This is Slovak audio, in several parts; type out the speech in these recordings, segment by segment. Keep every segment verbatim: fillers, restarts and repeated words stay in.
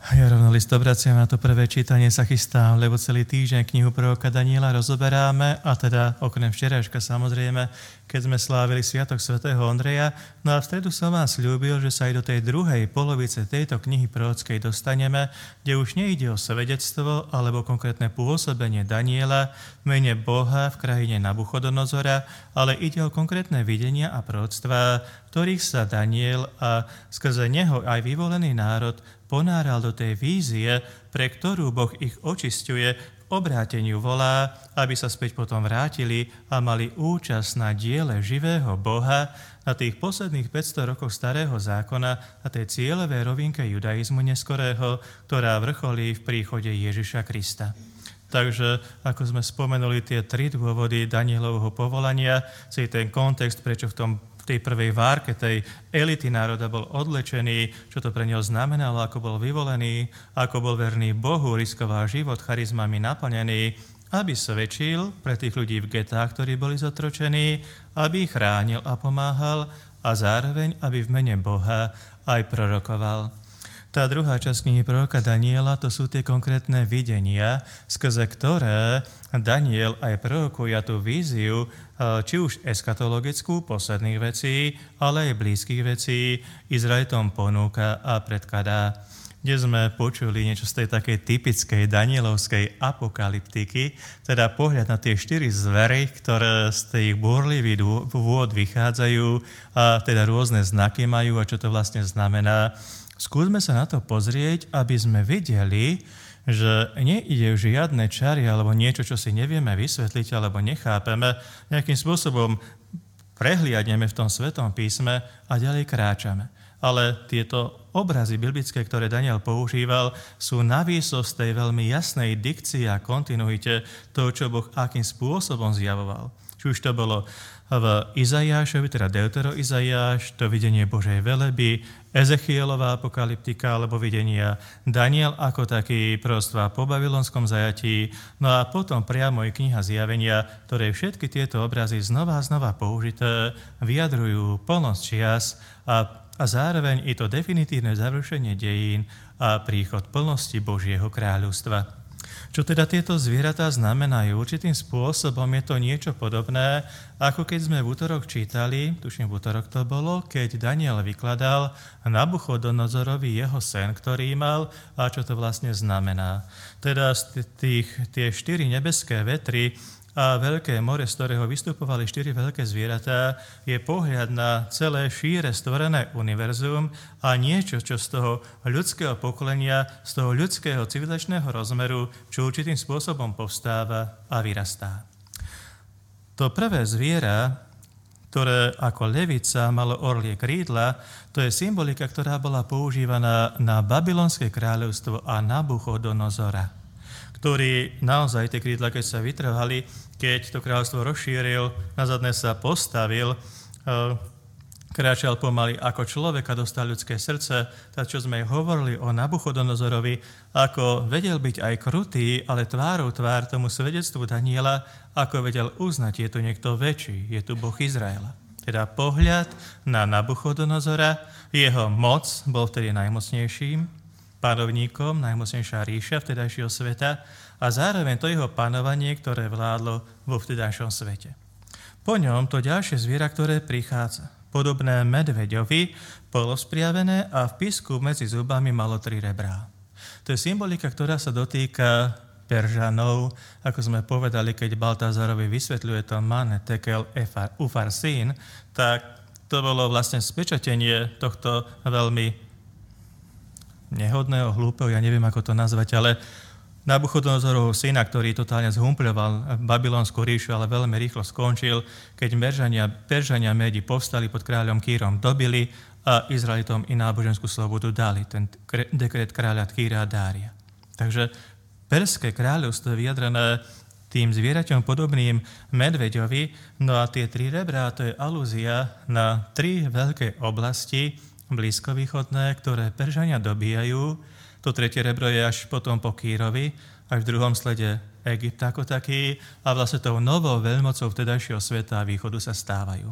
Ja rovno list obraciam na to prvé čítanie, sa chystám, lebo celý týždeň knihu proroka Daniela rozoberáme, a teda okrem včerajška samozrejme, keď sme slávili Sviatok svätého Ondreja. No a v stredu som vám sľúbil, že sa aj do tej druhej polovice tejto knihy prorockej dostaneme, kde už nejde o svedectvo alebo konkrétne pôsobenie Daniela v mene Boha v krajine Nabuchodonozora, ale ide o konkrétne videnia a proroctvá, ktorých sa Daniel a skrze neho aj vyvolený národ ponáral do tej vízie, pre ktorú Boh ich očisťuje, k obráteniu volá, aby sa späť potom vrátili a mali účasť na diele živého Boha na tých posledných päťsto rokov starého zákona, na tej cieľovej rovinke judaizmu neskorého, ktorá vrcholí v príchode Ježiša Krista. Takže, ako sme spomenuli, tie tri dôvody Danielovho povolania, celý ten kontext, prečo v tom tej prvej várke, tej elity národa bol odlečený, čo to pre neho znamenalo, ako bol vyvolený, ako bol verný Bohu, riskoval život charizmami naplnený, aby svedčil pre tých ľudí v getách, ktorí boli zotročení, aby ich chránil a pomáhal a zároveň, aby v mene Boha aj prorokoval. Tá druhá časť knihy proroka Daniela, to sú tie konkrétne videnia, skrze ktoré Daniel aj prorokuje tú víziu, či už eschatologickú, posledných vecí, ale aj blízkych vecí, Izraelitom ponúka a predkladá. Kde sme počuli niečo z tej takej typickej danielovskej apokalyptiky, teda pohľad na tie štyri zvery, ktoré z tých búrlivých vôd vychádzajú a teda rôzne znaky majú a čo to vlastne znamená. Skúsme sa na to pozrieť, aby sme videli, že nejde o žiadne čary alebo niečo, čo si nevieme vysvetliť alebo nechápeme, nejakým spôsobom prehliadneme v tom Svetom písme a ďalej kráčame. Ale tieto obrazy biblické, ktoré Daniel používal, sú navýsost tej veľmi jasnej dikcii a kontinuite toho, čo Boh akým spôsobom zjavoval. Či už to bolo v Izaiášovi, teda Deutero Izaiáš, to videnie Božej veleby, Ezechielová apokalyptika, alebo videnia Daniel ako taký proroctvá po babylonskom zajatí, no a potom priamo aj kniha Zjavenia, ktoré všetky tieto obrazy znova a znova použité vyjadrujú plnosť čias a, a zároveň i to definitívne završenie dejín a príchod plnosti Božieho kráľovstva. Čo teda tieto zvieratá znamenajú? Určitým spôsobom je to niečo podobné, ako keď sme v útorok čítali, tuším v útorok to bolo, keď Daniel vykladal Nabuchodonozorovi jeho sen, ktorý mal a čo to vlastne znamená. Teda z tých, tie štyri nebeské vetry a veľké more, z ktorého vystupovali štyri veľké zvieratá, je pohľad na celé šíre stvorené univerzum a niečo, čo z toho ľudského pokolenia, z toho ľudského civilizačného rozmeru, čo určitým spôsobom povstáva a vyrastá. To prvé zviera, ktoré ako levica malo orlie krídla, to je symbolika, ktorá bola používaná na babylonské kráľovstvo a Nabuchodonozora, ktorý naozaj tie krídla, keď sa vytrhali, keď to kráľovstvo rozšíril, na zadné sa postavil, kráčal pomaly ako človek a dostal ľudské srdce. Tak, čo sme hovorili o Nabuchodonozorovi, ako vedel byť aj krutý, ale tvárou tvár tomu svedectvu Daniela, ako vedel uznať, je tu niekto väčší, je tu Boh Izraela. Teda pohľad na Nabuchodonozora, jeho moc bol vtedy najmocnejším panovníkom, najmocnejšia ríša vtedajšieho sveta a zároveň to jeho panovanie, ktoré vládlo vo vtedajšom svete. Po ňom to ďalšie zviera, ktoré prichádza, podobné medveďovi, polospriavené a v písku medzi zubami malo tri rebrá. To je symbolika, ktorá sa dotýka Peržanov, ako sme povedali, keď Baltázarovi vysvetľuje to Mane Tekel Ufarsin, tak to bolo vlastne spečatenie tohto veľmi nehodného, hlúpeho, ja neviem, ako to nazvať, ale Nabuchodonozorovho syna, ktorý totálne zhumpľoval babylonskú ríšu, ale veľmi rýchlo skončil, keď Peržania, Peržania Médi povstali pod kráľom Kýrom, dobili a Izraelitom i náboženskú slobodu dali, ten dekret kráľa Kýra a Dária. Takže Perské kráľovstvo je vyjadrené tým zvieraťom podobným medveďovi, no a tie tri rebrá, to je alúzia na tri veľké oblasti blízkovýchodné, ktoré Peržania dobíjajú. To tretie rebro je až potom po Kýrovi, až v druhom slede Egypt ako taký a vlastne tou novou veľmocou vtedajšieho sveta a východu sa stávajú.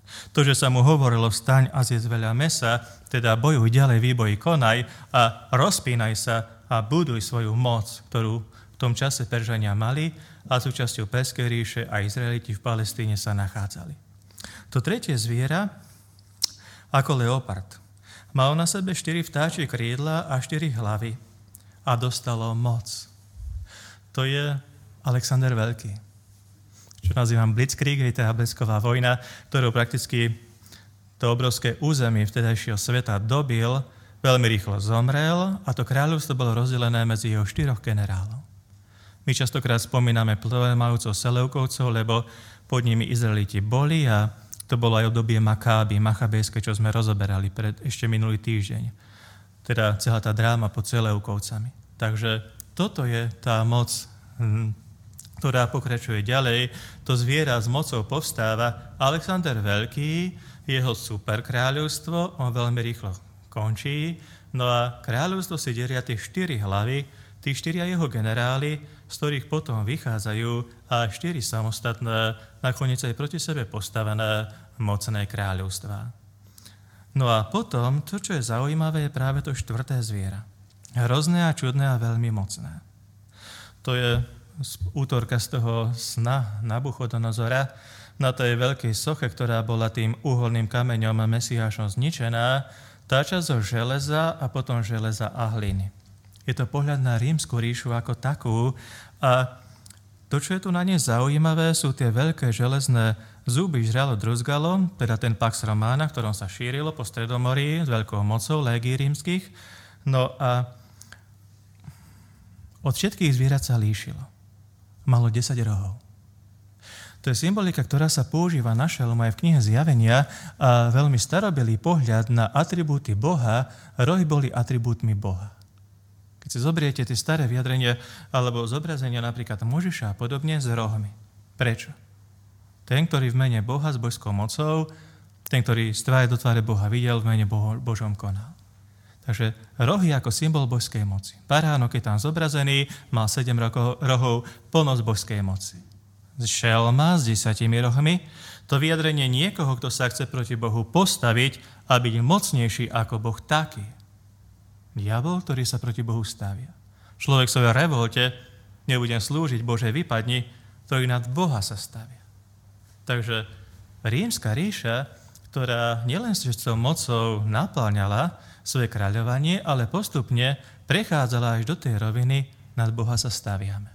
To, že sa mu hovorilo vstaň a zjedz veľa mesa, teda bojuj ďalej, výboj konaj a rozpínaj sa a buduj svoju moc, ktorú v tom čase Peržania mali a súčasťou Perskej ríše a Izraeliti v Palestíne sa nachádzali. To tretie zviera, ako leopard, malo na sebe štyri vtáčie krídla a štyri hlavy a dostalo moc. To je Alexander Veľký, čo nazývam Blitzkrieg, je tá blesková vojna, ktorou prakticky to obrovské územie vtedajšieho sveta dobil, veľmi rýchlo zomrel a to kráľovstvo bolo rozdelené medzi jeho štyroch generálov. My častokrát spomíname Ptolemajúcov, Seleukovcov, lebo pod nimi Izraeliti boli a to bolo aj obdobie Makáby, Machabejské, čo sme rozoberali pred ešte minulý týždeň. Teda celá tá dráma pod Seleukovcami. Takže toto je tá moc, ktorá pokračuje ďalej. To zviera s mocou povstáva. Alexander Veľký, jeho superkráľovstvo, on veľmi rýchlo končí. No a kráľovstvo si delia tie štyri hlavy, tí štyria jeho generáli, z ktorých potom vychádzajú a štyri samostatné, nakoniec aj proti sebe postavené mocné kráľovstvá. No a potom, to, čo je zaujímavé, je práve to štvrté zviera. Hrozné a čudné a veľmi mocné. To je útorka z toho sna Nabuchodonozora na tej veľkej soche, ktorá bola tým uholným kameňom Mesiášom zničená, tá časť zo železa a potom železa a hliny. Je to pohľad na rímsku ríšu ako takú a to, čo je tu na nej zaujímavé, sú tie veľké železné zuby žralo druzgalo, teda ten Pax Romana, v ktorom sa šírilo po Stredomorí s veľkou mocou légií rímskych. No a od všetkých zvierat sa líšilo. Malo desať rohov. To je symbolika, ktorá sa používa na šelmu aj v knihe Zjavenia a veľmi starobylý pohľad na atribúty Boha, rohy boli atribútmi Boha. Keď si zobriete tie staré vyjadrenia alebo zobrazenia napríklad Možiša a podobne s rohmi. Prečo? Ten, ktorý v mene Boha s božskou mocou, ten, ktorý z tváre do tváre Boha videl, v mene Boho, Božom konal. Takže rohy ako symbol božskej moci. Baránok je tam zobrazený, mal sedem rohov, plnosť božskej moci. Šelma s desatimi rohmi, to vyjadrenie niekoho, kto sa chce proti Bohu postaviť a byť mocnejší ako Boh taký. Diabol, ktorý sa proti Bohu stavia. Človek svojej revolte, nebudem slúžiť, Bože, vypadni, ktorý nad Boha sa stavia. Takže rímska ríša, ktorá nielen s svojou mocou napĺňala svoje kráľovanie, ale postupne prechádzala až do tej roviny, nad Boha sa staviame.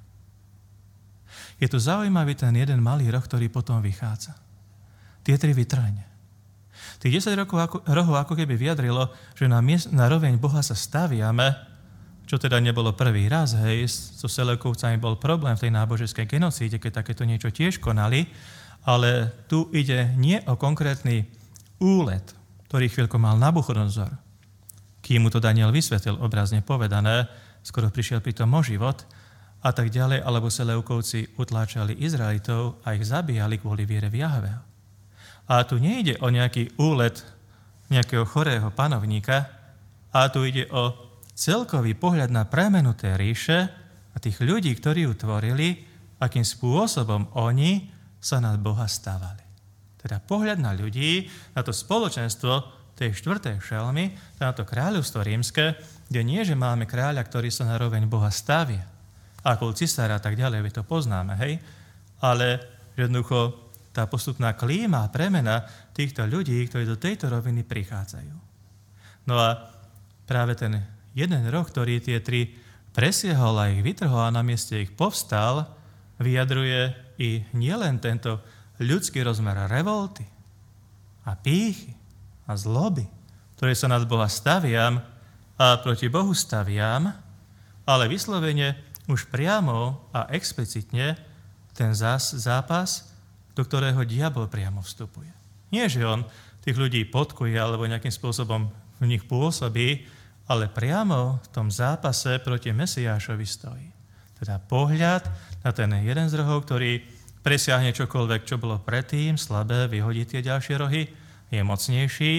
Je tu zaujímavý ten jeden malý roh, ktorý potom vychádza. Tie tri vytrhne. Tých desať rohov ako keby vyjadrilo, že na, miest, na roveň Boha sa staviame, čo teda nebolo prvý raz, hej, so Seleukovcami bol problém v tej náboženskej genocíde, keď takéto niečo tiež konali, ale tu ide nie o konkrétny úlet, ktorý chvíľko mal Nabuchodonozor, kým mu to Daniel vysvetlil, obrazne povedané, skoro prišiel pri tom o život a tak ďalej, alebo Seleukovci utláčali Izraelitov a ich zabíjali kvôli viere v Jahveho. A tu nejde o nejaký úlet nejakého chorého panovníka, a tu ide o celkový pohľad na premenu tej ríše a tých ľudí, ktorí ju tvorili, akým spôsobom oni sa nad Boha stávali. Teda pohľad na ľudí, na to spoločenstvo tej štvrtej šelmy, na to kráľovstvo rímske, kde nie, že máme kráľa, ktorý sa na roveň Boha stavia, ako cisára a tak ďalej, to poznáme, hej, ale jednoducho tá postupná klíma a premena týchto ľudí, ktorí do tejto roviny prichádzajú. No a práve ten jeden roh, ktorý tie tri presiahol a ich vytrhol a na mieste ich povstal, vyjadruje i nielen tento ľudský rozmer revolty a pýchy a zloby, ktoré sa nad Boha staviam a proti Bohu staviam, ale vyslovene už priamo a explicitne ten zás, zápas, do ktorého diabol priamo vstupuje. Nie, že on tých ľudí podkuje alebo nejakým spôsobom v nich pôsobí, ale priamo v tom zápase proti Mesiášovi stojí. Teda pohľad na ten jeden z rohov, ktorý presiahne čokoľvek, čo bolo predtým, slabé, vyhodí tie ďalšie rohy, je mocnejší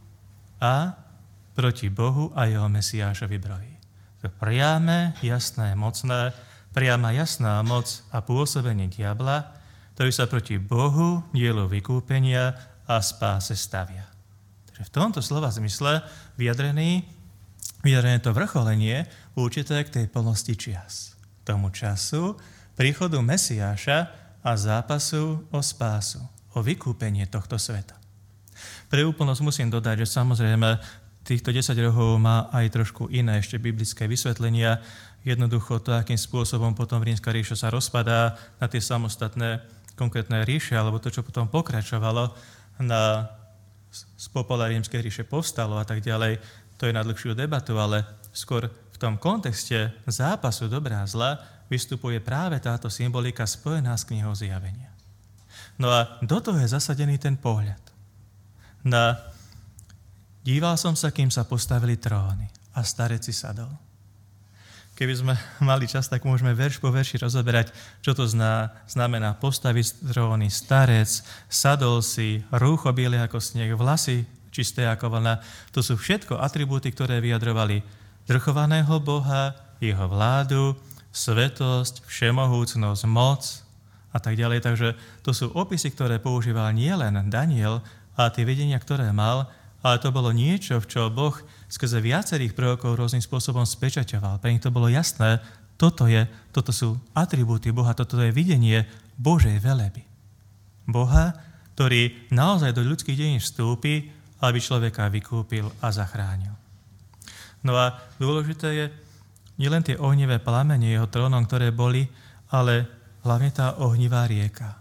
a proti Bohu a jeho Mesiášovi brojí. To priame, jasné, mocné, priama jasná moc a pôsobenie diabla, ktorý sa proti Bohu, dielu vykúpenia a spáse stavia. Takže v tomto slova zmysle vyjadrený, vyjadrené to vrcholenie určité k tej plnosti čias. Tomu času príchodu Mesiáša a zápasu o spásu, o vykúpenie tohto sveta. Pre úplnosť musím dodať, že samozrejme týchto desať rohov má aj trošku iné ešte biblické vysvetlenia. Jednoducho to, akým spôsobom potom rímska ríša sa rozpadá na tie samostatné konkrétne ríše, alebo to, čo potom pokračovalo na z popola rímskej ríše povstalo a tak ďalej, to je na dlhšiu debatu, ale skôr v tom kontexte zápasu dobrá a zla vystupuje práve táto symbolika spojená s knihou Zjavenia. No a do toho je zasadený ten pohľad. Na díval som sa, kým sa postavili tróny a starec si sadol. Keby sme mali čas, tak môžeme verš po verši rozoberať, čo to zná, znamená postaviť tróny, starec, sadol si, rúcho biele ako sneh, vlasy čisté ako vlna. To sú všetko atribúty, ktoré vyjadrovali zvrchovaného Boha, jeho vládu, svetosť, všemohúcnosť, moc a tak ďalej. Takže to sú opisy, ktoré používal nielen Daniel a tie videnia, ktoré mal, ale to bolo niečo, v čo Boh skrze viacerých prorokov rôznym spôsobom spečaťoval. Pre nich to bolo jasné, toto, je, toto sú atribúty Boha, toto je videnie Božej veleby. Boha, ktorý naozaj do ľudských dejín vstúpi, aby človeka vykúpil a zachránil. No a dôležité je nielen tie ohnivé plamene jeho trónom, ktoré boli, ale hlavne tá ohnivá rieka.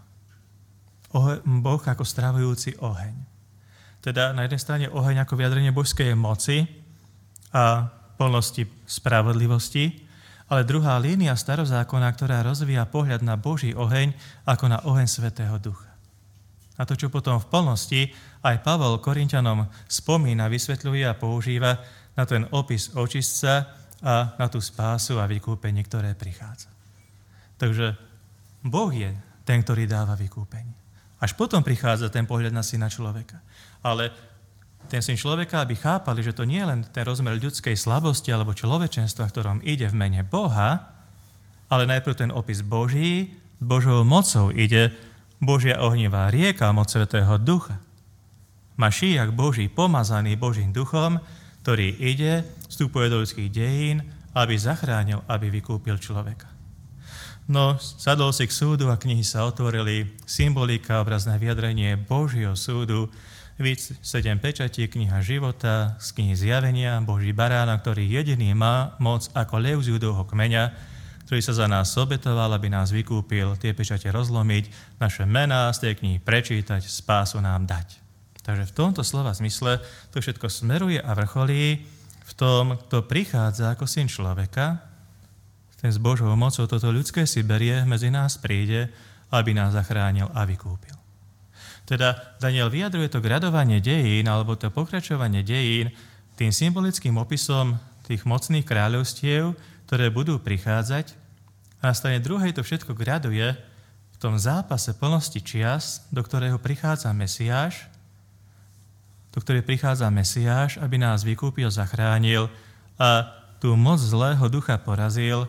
Boh ako stravujúci oheň. Teda na jednej strane oheň ako vyjadrenie božskej moci a plnosti spravodlivosti, ale druhá línia starozákona, ktorá rozvíja pohľad na Boží oheň ako na oheň Svätého Ducha. A to, čo potom v plnosti aj Pavol Korinťanom spomína, vysvetľuje a používa na ten opis očistca a na tú spásu a vykúpenie, ktoré prichádza. Takže Boh je ten, ktorý dáva vykúpenie. Až potom prichádza ten pohľad na syna človeka. Ale ten syn človeka, aby chápali, že to nie je len ten rozmer ľudskej slabosti alebo človečenstva, v ktorom ide v mene Boha, ale najprv ten opis Boží, Božou mocou ide Božia ohnivá rieka, moc Svätého Ducha. Mašíjak Boží, pomazaný Božím duchom, ktorý ide, vstupuje do ľudských dejín, aby zachránil, aby vykúpil človeka. No, sadol si k súdu a knihy sa otvorili, symbolika, obrazné vyjadrenie Božieho súdu, víc sedem pečatí, kniha života, z knihy Zjavenia, Boží barána, ktorý jediný má moc ako lev z Judovho kmeňa, ktorý sa za nás obetoval, aby nás vykúpil, tie pečate rozlomiť, naše mená z tej knihy prečítať, spásu nám dať. Takže v tomto slova zmysle to všetko smeruje a vrcholí v tom, kto prichádza ako syn človeka, ten s Božou mocou toto ľudské si berie, medzi nás príde, aby nás zachránil a vykúpil. Teda Daniel vyjadruje to gradovanie dejín, alebo to pokračovanie dejín tým symbolickým opisom tých mocných kráľovstiev, ktoré budú prichádzať. A na strane druhej to všetko graduje v tom zápase plnosti čias, do ktorého prichádza Mesiáš, do ktorého prichádza Mesiáš, aby nás vykúpil, zachránil a tú moc zlého ducha porazil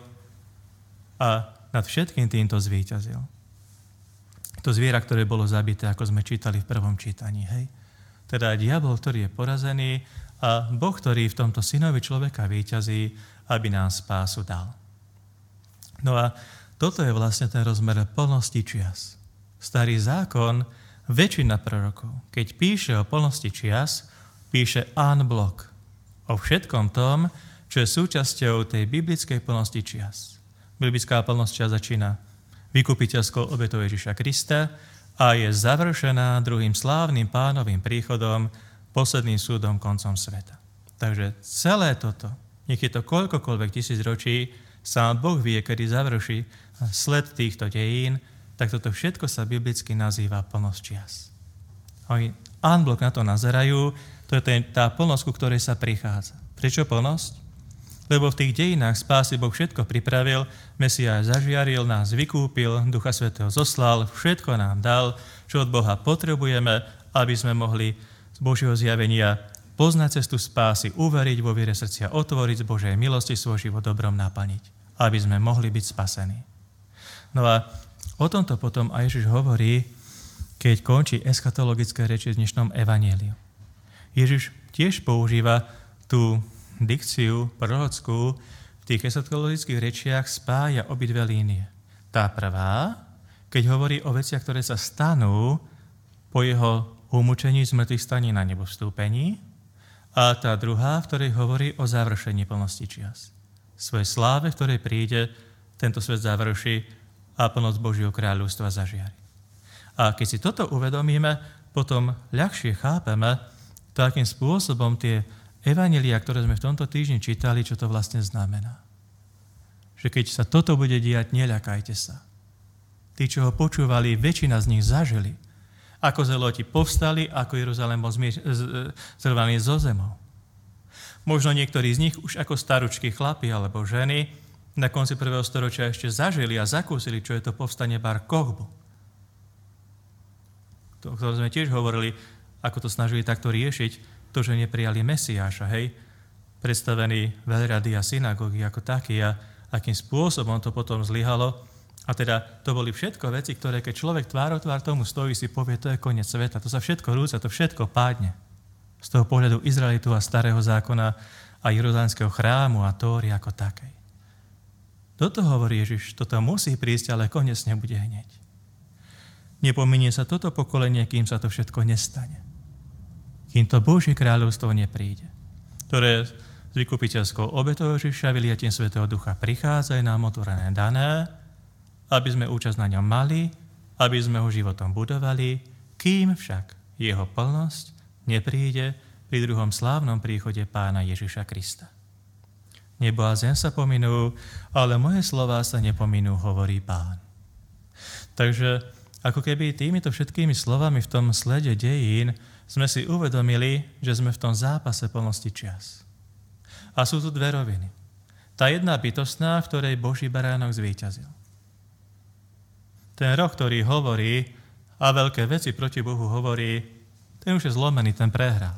a nad všetkým týmto zvíťazil. To zviera, ktoré bolo zabité, ako sme čítali v prvom čítaní. Hej? Teda diabol, ktorý je porazený a Boh, ktorý v tomto synovi človeka víťazí, aby nám spásu dal. No a toto je vlastne ten rozmer plnosti čias. Starý zákon, väčšina prorokov, keď píše o plnosti čias, píše en bloc o všetkom tom, čo je súčasťou tej biblickej plnosti čias. Biblická plnosť čias začína vykupiteľskou obetou Ježiša Krista a je završená druhým slávnym pánovým príchodom, posledným súdom, koncom sveta. Takže celé toto, nech je to koľkokoľvek tisíc ročí, sám Boh vie, kedy završí sled týchto dejín, tak toto všetko sa biblicky nazýva plnosť čias. Oni en bloc na to nazerajú, to je tá plnosť, ku ktorej sa prichádza. Prečo plnosť? Lebo v tých dejinách spásy Boh všetko pripravil, Mesiáš zažiaril, nás vykúpil, Ducha Svätého zoslal, všetko nám dal, čo od Boha potrebujeme, aby sme mohli z Božieho zjavenia poznať cestu spásy, uveriť vo viere srdcia, otvoriť z Božej milosti svoj život dobrom naplniť, aby sme mohli byť spasení. No a o tomto potom aj Ježiš hovorí, keď končí eschatologické reči v dnešnom evanjeliu. Ježiš tiež používa tú dikciu prorockú, v tých eschatologických rečiach spája obidve línie. Tá prvá, keď hovorí o veciach, ktoré sa stanú po jeho umúčení, zmrtvých staní na nebo vstúpení, a tá druhá, v ktorej hovorí o završení plnosti čias. Svojej sláve, v ktorej príde, tento svet završí a plnosť Božieho kráľovstva zažiari. A keď si toto uvedomíme, potom ľahšie chápeme, to, akým spôsobom tie evanjelia, ktoré sme v tomto týždni čítali, čo to vlastne znamená. Že keď sa toto bude diať, neľakajte sa. Tí, čo ho počúvali, väčšina z nich zažili, ako zeloti povstali, ako Jeruzalém bol zrvaný zo zemou. Možno niektorí z nich už ako staručky chlapi alebo ženy na konci prvého storočia ešte zažili a zakúsili, čo je to povstanie Bar Kochbu. To, o ktorom sme tiež hovorili, ako to snažili takto riešiť, to, že neprijali Mesiáša, hej, predstavený veľrady a synagógy ako taký a akým spôsobom to potom zlyhalo. A teda to boli všetko veci, ktoré keď človek tvár o tvár tomu stojí, si povie, to je koniec sveta, to sa všetko rúca, to všetko pádne. Z toho pohľadu Izraelitu a starého zákona a jeruzalemského chrámu a Tóry ako takej. Toto hovorí Ježiš, toto musí prísť, ale koniec nebude hneď. Nepominie sa toto pokolenie, kým sa to všetko nestane. Kým to Božie kráľovstvo nepríde, ktoré s vykupiteľskou obetou Ježiša vyliatím Svätého Ducha prichádza, je nám otvorené dané, aby sme účasť na ňom mali, aby sme ho životom budovali, kým však jeho plnosť nepríde pri druhom slávnom príchode Pána Ježiša Krista. Nebo a zem sa pominú, ale moje slová sa nepominú, hovorí Pán. Takže ako keby týmito všetkými slovami v tom slede dejín sme si uvedomili, že sme v tom zápase plnosti čias. A sú tu dve roviny. Tá jedna bytostná, v ktorej Boží baránok zvíťazil. Ten roh, ktorý hovorí a veľké veci proti Bohu hovorí, ten už je zlomený, ten prehral.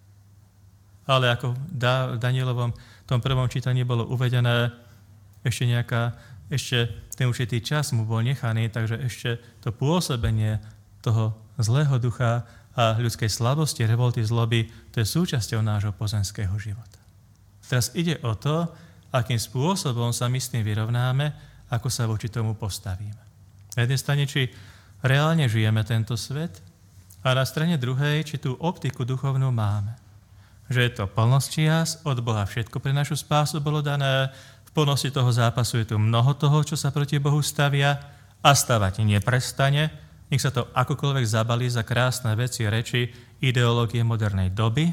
Ale ako v Danielovom tom prvom čítaní bolo uvedené, ešte nejaká, ešte ten určitý čas mu bol nechaný, takže ešte to pôsobenie toho zlého ducha a ľudskej slabosti, revolty, zloby, to je súčasťou nášho pozemského života. Teraz ide o to, akým spôsobom sa my s tým vyrovnáme, ako sa voči tomu postavíme. Na jednej strane, či reálne žijeme tento svet a na strane druhej, či tú optiku duchovnú máme. Že je to plnosť čias, od Boha všetko pre našu spásu bolo dané, v plnosti toho zápasu je tu mnoho toho, čo sa proti Bohu stavia a stavať neprestane, nech sa to akokoľvek zabalí za krásne veci, reči, ideológie modernej doby.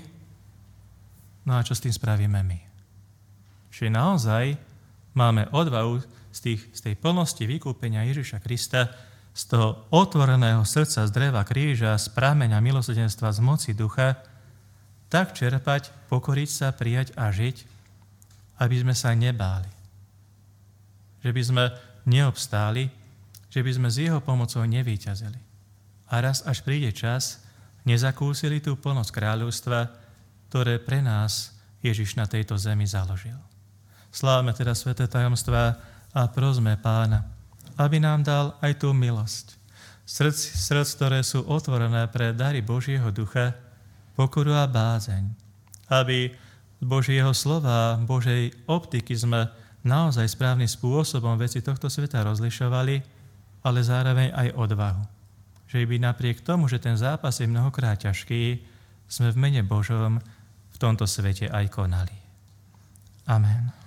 No a čo s tým spravíme my? Či naozaj máme odvahu z, tých, z tej plnosti vykúpenia Ježiša Krista, z toho otvoreného srdca, z dreva kríža, z prameňa milosrdenstva, z moci ducha, tak čerpať, pokoriť sa, prijať a žiť, aby sme sa nebáli. Že by sme neobstáli, že by sme s jeho pomocou nevíťazili. A raz, až príde čas, nezakúsili tú plnosť kráľovstva, ktoré pre nás Ježiš na tejto zemi založil. Slávme teda sväté tajomstvá a prosme Pána, aby nám dal aj tú milosť. Srdc, srdc, ktoré sú otvorené pre dary Božieho ducha, pokoru a bázeň. Aby z Božieho slova, Božej optiky sme naozaj správnym spôsobom veci tohto sveta rozlišovali, ale zároveň aj odvahu. Že by napriek tomu, že ten zápas je mnohokrát ťažký, sme v mene Božom v tomto svete aj konali. Amen.